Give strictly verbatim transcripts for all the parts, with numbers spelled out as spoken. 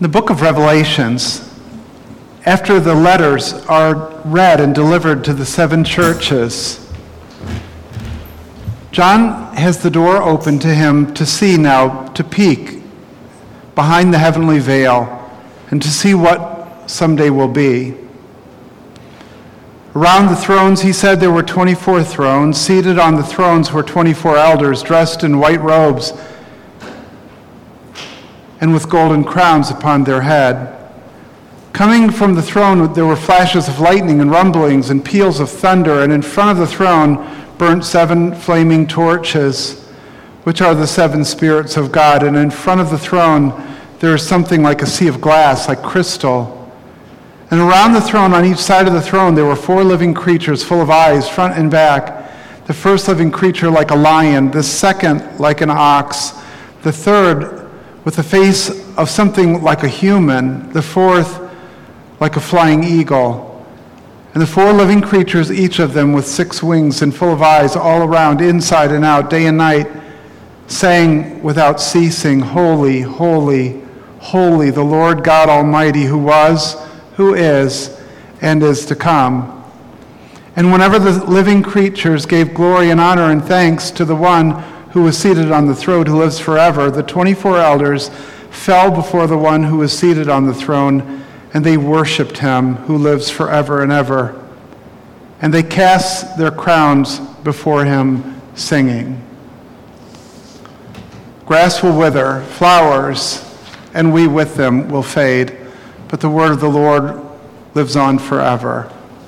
the book of Revelations, after the letters are read and delivered to the seven churches, John has the door open to him to see now, to peek behind the heavenly veil and to see what someday will be. Around the thrones, he said there were twenty-four thrones. Seated on the thrones were twenty-four elders dressed in white robes and with golden crowns upon their head. Coming from the throne, there were flashes of lightning and rumblings and peals of thunder, and in front of the throne burnt seven flaming torches, which are the seven spirits of God. And in front of the throne, there is something like a sea of glass, like crystal. And around the throne, on each side of the throne, there were four living creatures full of eyes, front and back. The first living creature like a lion, the second like an ox, the third with the face of something like a human, the fourth like a flying eagle. And the four living creatures, each of them with six wings and full of eyes all around, inside and out, day and night, sang without ceasing, "Holy, holy, holy, the Lord God Almighty, who was, who is, and is to come." And whenever the living creatures gave glory and honor and thanks to the one who was seated on the throne, who lives forever, the twenty-four elders fell before the one who was seated on the throne, and they worshiped him who lives forever and ever. And they cast their crowns before him, singing. Grass will wither, flowers, and we with them will fade, but the word of the Lord lives on forever.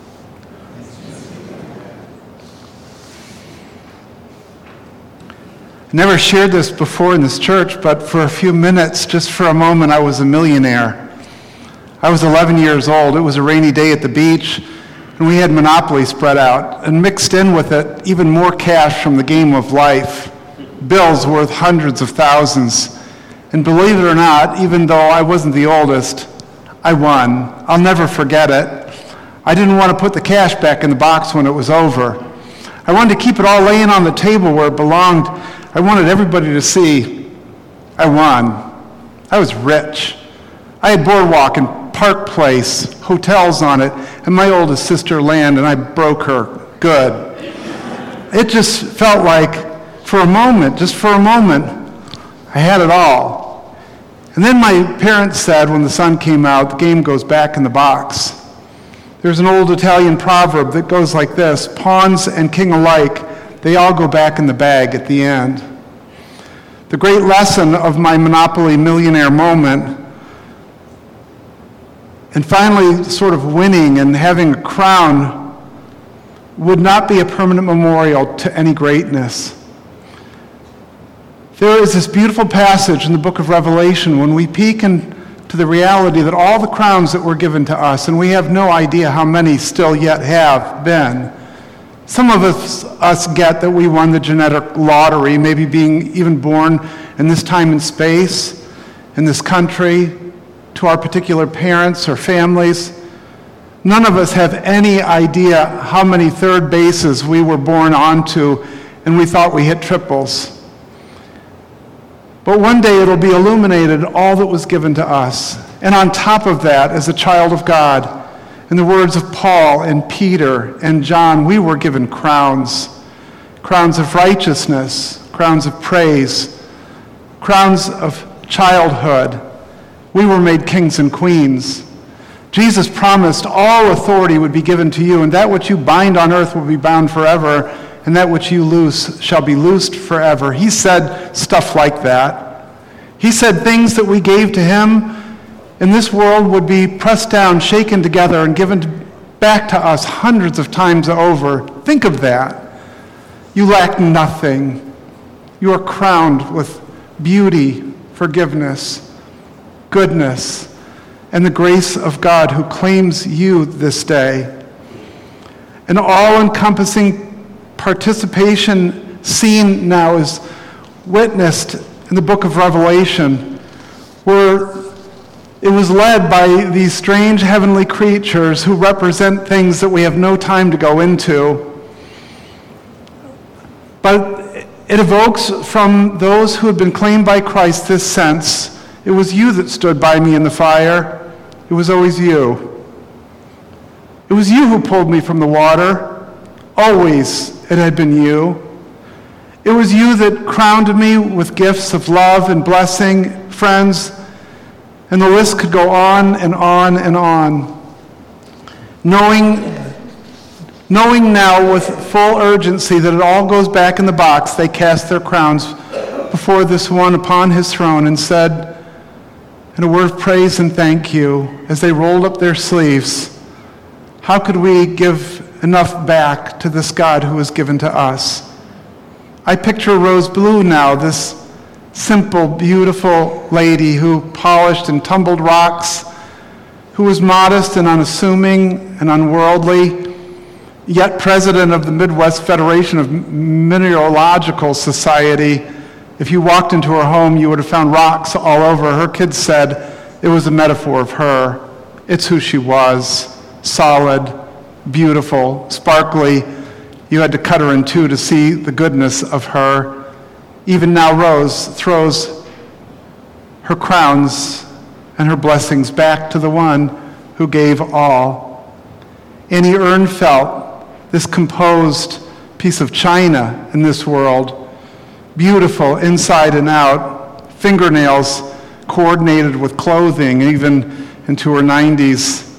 I never shared this before in this church, but for a few minutes, just for a moment, I was a millionaire. I was eleven years old. It was a rainy day at the beach, and we had Monopoly spread out, and mixed in with it, even more cash from the game of life, bills worth hundreds of thousands. And believe it or not, even though I wasn't the oldest, I won. I'll never forget it. I didn't want to put the cash back in the box when it was over. I wanted to keep it all laying on the table where it belonged. I wanted everybody to see I won. I was rich. I had Boardwalk and Park Place, hotels on it, and my oldest sister land, and I broke her good. It just felt like, for a moment, just for a moment, I had it all. And then my parents said, when the sun came out, the game goes back in the box. There's an old Italian proverb that goes like this: pawns and king alike, they all go back in the bag at the end. The great lesson of my Monopoly millionaire moment, and finally sort of winning and having a crown, would not be a permanent memorial to any greatness. There is this beautiful passage in the book of Revelation when we peek into the reality that all the crowns that were given to us, and we have no idea how many still yet have been. Some of us, us get that we won the genetic lottery, maybe being even born in this time and space, in this country, to our particular parents or families. None of us have any idea how many third bases we were born onto, and we thought we hit triples. But one day it'll be illuminated, all that was given to us. And on top of that, as a child of God, in the words of Paul and Peter and John, we were given crowns. Crowns of righteousness, crowns of praise, crowns of childhood. We were made kings and queens. Jesus promised all authority would be given to you, and that which you bind on earth will be bound forever, and that which you loose shall be loosed forever. He said stuff like that. He said things that we gave to him in this world would be pressed down, shaken together, and given back to us hundreds of times over. Think of that. You lack nothing. You are crowned with beauty, forgiveness, goodness, and the grace of God who claims you this day. An all-encompassing participation scene now is witnessed in the book of Revelation, where it was led by these strange heavenly creatures who represent things that we have no time to go into. But it evokes from those who have been claimed by Christ this sense: It was you that stood by me in the fire. It was always you. It was you who pulled me from the water. Always it had been you. It was you that crowned me with gifts of love and blessing, friends, and the list could go on and on and on. Knowing, knowing now with full urgency that it all goes back in the box, they cast their crowns before this one upon his throne and said, in a word of praise and thank you, as they rolled up their sleeves, how could we give enough back to this God who was given to us? I picture Rose Blue now, this simple, beautiful lady who polished and tumbled rocks, who was modest and unassuming and unworldly, yet president of the Midwest Federation of Mineralogical Society. If you walked into her home, you would have found rocks all over. Her kids said it was a metaphor of her. It's who she was, solid, beautiful, sparkly. You had to cut her in two to see the goodness of her. Even now, Rose throws her crowns and her blessings back to the one who gave all. Annie Ernfelt, this composed piece of china in this world, beautiful inside and out, fingernails coordinated with clothing, even into her nineties.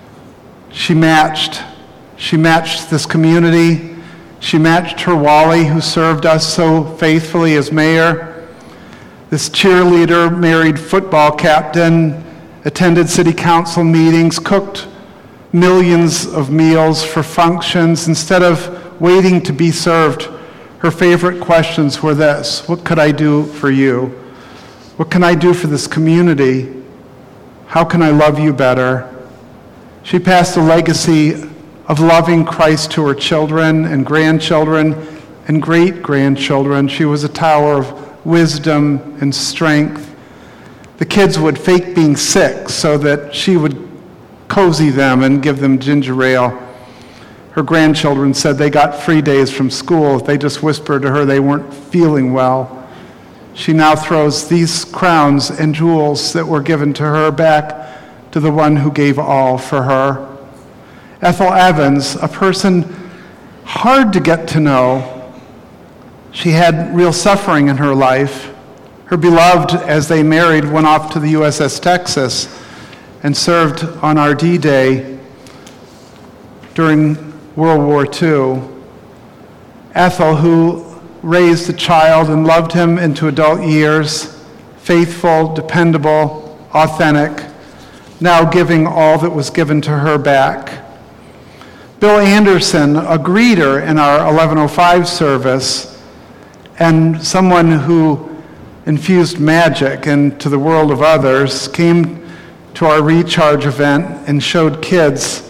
She matched. She matched this community. She matched her Wally, who served us so faithfully as mayor. This cheerleader, married football captain, attended city council meetings, cooked millions of meals for functions. Instead of waiting to be served, her favorite questions were this: what could I do for you? What can I do for this community? How can I love you better? She passed a legacy of loving Christ to her children and grandchildren and great-grandchildren. She was a tower of wisdom and strength. The kids would fake being sick so that she would cozy them and give them ginger ale. Her grandchildren said they got free days from school if they just whispered to her they weren't feeling well. She now throws these crowns and jewels that were given to her back to the one who gave all for her. Ethel Evans, a person hard to get to know. She had real suffering in her life. Her beloved, as they married, went off to the U S S Texas and served on our D-Day during World War Two. Ethel, who raised a child and loved him into adult years, faithful, dependable, authentic, now giving all that was given to her back. Bill Anderson, a greeter in our eleven oh five service, and someone who infused magic into the world of others, came to our recharge event and showed kids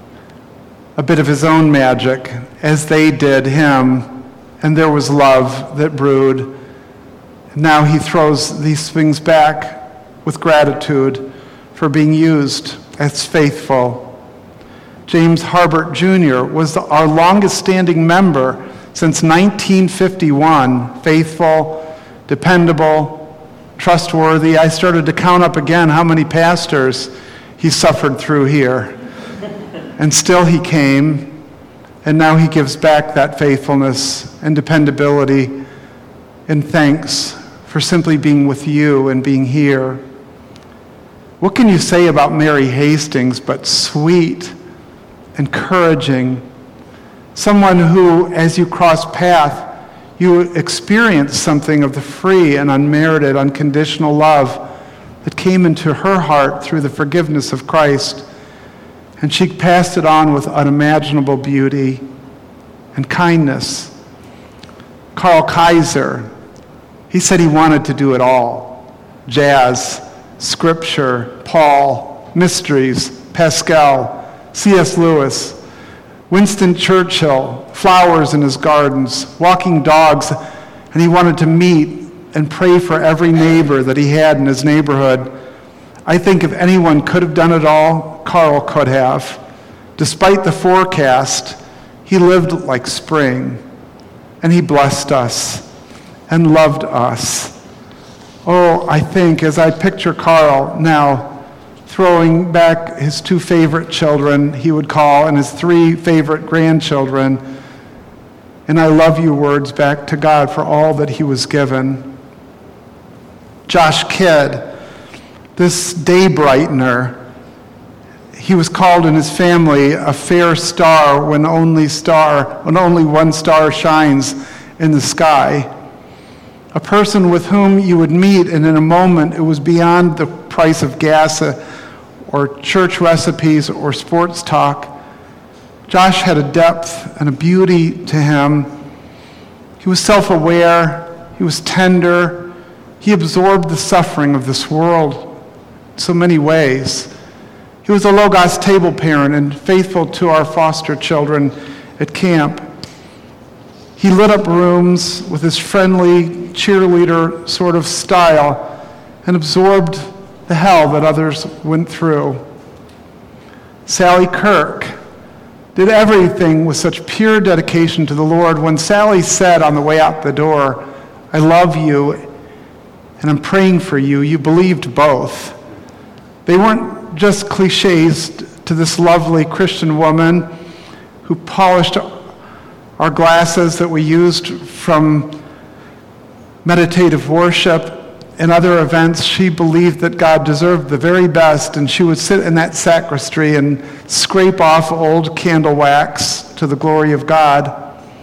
a bit of his own magic as they did him, and there was love that brewed. Now he throws these things back with gratitude for being used as faithful. James Harbert Junior was the, our longest-standing member since nineteen fifty-one, faithful, dependable, trustworthy. I started to count up again how many pastors he suffered through here. And still he came, and now he gives back that faithfulness and dependability and thanks for simply being with you and being here. What can you say about Mary Hastings but sweet, encouraging, someone who, as you cross path, you experience something of the free and unmerited, unconditional love that came into her heart through the forgiveness of Christ, and she passed it on with unimaginable beauty and kindness. Carl Kaiser, he said he wanted to do it all: jazz, scripture, Paul, mysteries, Pascal, C S Lewis, Winston Churchill, flowers in his gardens, walking dogs, and he wanted to meet and pray for every neighbor that he had in his neighborhood. I think if anyone could have done it all, Carl could have. Despite the forecast, he lived like spring, and he blessed us and loved us. Oh, I think as I picture Carl now throwing back his two favorite children, he would call, and his three favorite grandchildren, and I love you words back to God for all that he was given. Josh Kidd, this day brightener, he was called in his family a fair star when only star, when only one star shines in the sky. A person with whom you would meet, and in a moment it was beyond the price of gas uh, or church recipes or sports talk. Josh had a depth and a beauty to him. He was self-aware. He was tender. He absorbed the suffering of this world in so many ways. He was a Logos table parent and faithful to our foster children at camp. He lit up rooms with his friendly cheerleader sort of style and absorbed the hell that others went through. Sally Kirk did everything with such pure dedication to the Lord. When Sally said on the way out the door, "I love you and I'm praying for you," you believed both. They weren't just cliches to this lovely Christian woman who polished our glasses that we used from meditative worship and other events. She believed that God deserved the very best, and she would sit in that sacristy and scrape off old candle wax to the glory of God.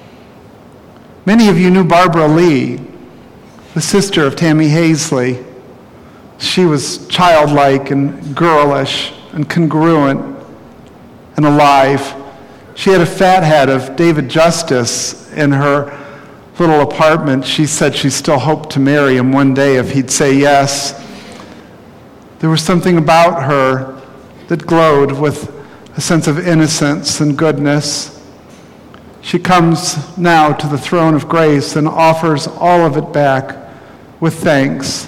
Many of you knew Barbara Lee, the sister of Tammy Hazley. She was childlike and girlish and congruent and alive. She had a fat head of David Justice in her little apartment. She said she still hoped to marry him one day if he'd say yes. There was something about her that glowed with a sense of innocence and goodness. She comes now to the throne of grace and offers all of it back with thanks.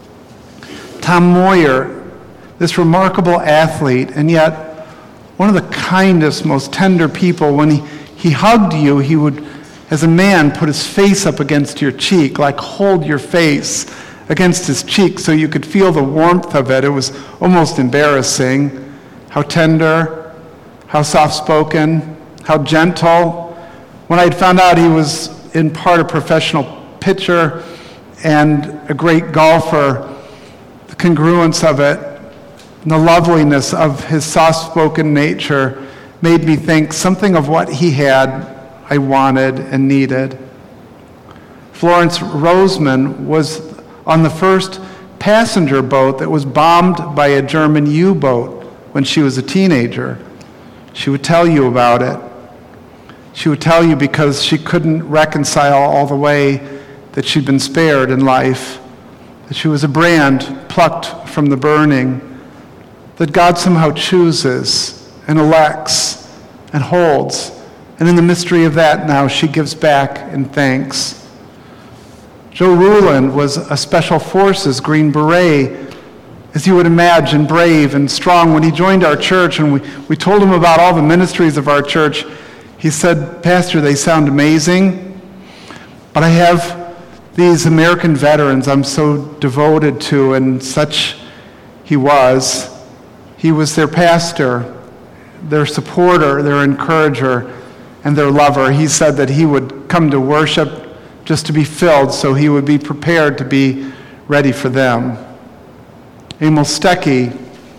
Tom Moyer, this remarkable athlete, and yet one of the kindest, most tender people, when he, he hugged you, he would, as a man, put his face up against your cheek, like hold your face against his cheek so you could feel the warmth of it. It was almost embarrassing. How tender, how soft-spoken, how gentle. When I'd found out he was in part a professional pitcher and a great golfer, the congruence of it, and the loveliness of his soft-spoken nature made me think something of what he had I wanted and needed. Florence Roseman was on the first passenger boat that was bombed by a German U-boat when she was a teenager. She would tell you about it. She would tell you because she couldn't reconcile all the way that she'd been spared in life, that she was a brand plucked from the burning, that God somehow chooses and elects and holds. And in the mystery of that now, she gives back in thanks. Joe Ruland was a Special Forces Green Beret, as you would imagine, brave and strong. When he joined our church and we, we told him about all the ministries of our church, he said, "Pastor, they sound amazing, but I have these American veterans I'm so devoted to," and such he was. He was their pastor, their supporter, their encourager, and their lover. He said that he would come to worship just to be filled, so he would be prepared to be ready for them. Emil Stecky,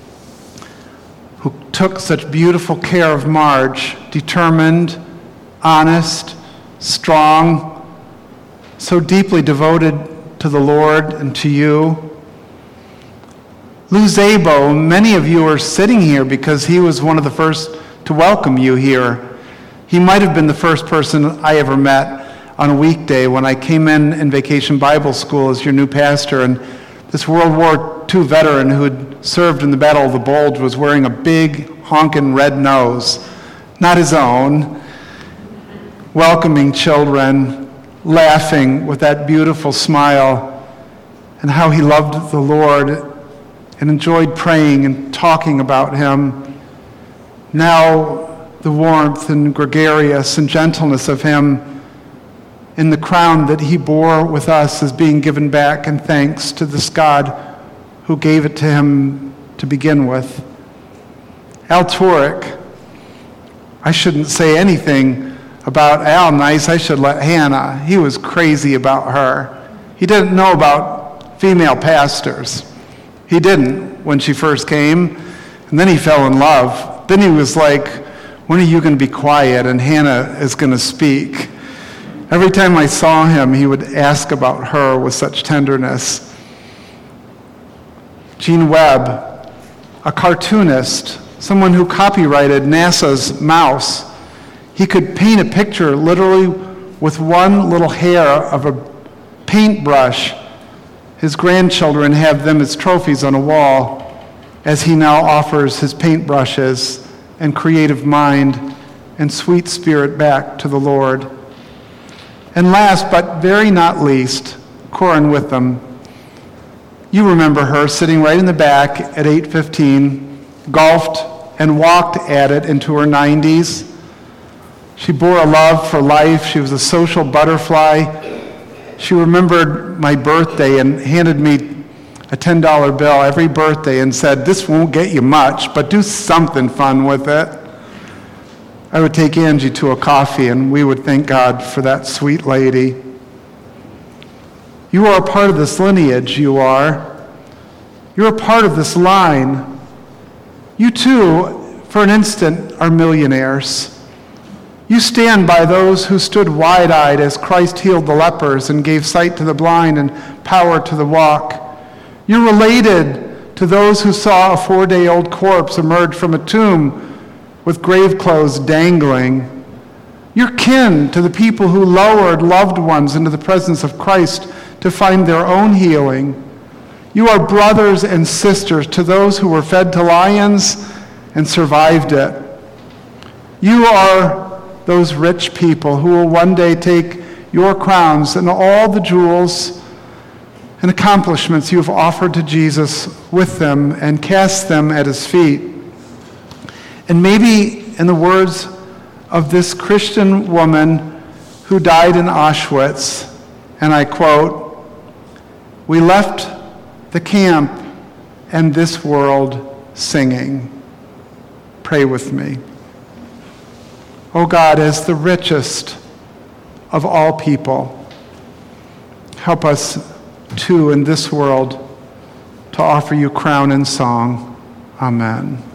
who took such beautiful care of Marge, determined, honest, strong, so deeply devoted to the Lord and to you. Lou Zabo, many of you are sitting here because he was one of the first to welcome you here. He might have been the first person I ever met on a weekday when I came in in Vacation Bible School as your new pastor, and this World War Two veteran who had served in the Battle of the Bulge was wearing a big, honking red nose, not his own, welcoming children, laughing with that beautiful smile, and how he loved the Lord and enjoyed praying and talking about him. Now the warmth and gregarious and gentleness of him in the crown that he bore with us is being given back in thanks to this God who gave it to him to begin with. Al Turek, I shouldn't say anything about Al nice, I should let Hannah. He was crazy about her. He didn't know about female pastors. He didn't when she first came, and then he fell in love. Then he was like, when are you going to be quiet and Hannah is going to speak? Every time I saw him, he would ask about her with such tenderness. Gene Webb, a cartoonist, someone who copyrighted NASA's mouse, he could paint a picture literally with one little hair of a paintbrush. His grandchildren have them as trophies on a wall as he now offers his paintbrushes and creative mind and sweet spirit back to the Lord. And last, but very not least, Corin Witham. You remember her sitting right in the back at eight fifteen, golfed and walked at it into her nineties. She bore a love for life. She was a social butterfly. She remembered my birthday and handed me a ten dollar bill every birthday and said, "This won't get you much, but do something fun with it." I would take Angie to a coffee and we would thank God for that sweet lady. You are a part of this lineage, you are. You're a part of this line. You too, for an instant, are millionaires. You stand by those who stood wide-eyed as Christ healed the lepers and gave sight to the blind and power to the walk. You're related to those who saw a four-day-old corpse emerge from a tomb with grave clothes dangling. You're kin to the people who lowered loved ones into the presence of Christ to find their own healing. You are brothers and sisters to those who were fed to lions and survived it. You are those rich people who will one day take your crowns and all the jewels and accomplishments you have offered to Jesus with them and cast them at his feet. And maybe in the words of this Christian woman who died in Auschwitz, and I quote, "We left the camp and this world singing." Pray with me. Oh God, as the richest of all people, help us too in this world to offer you crown and song. Amen.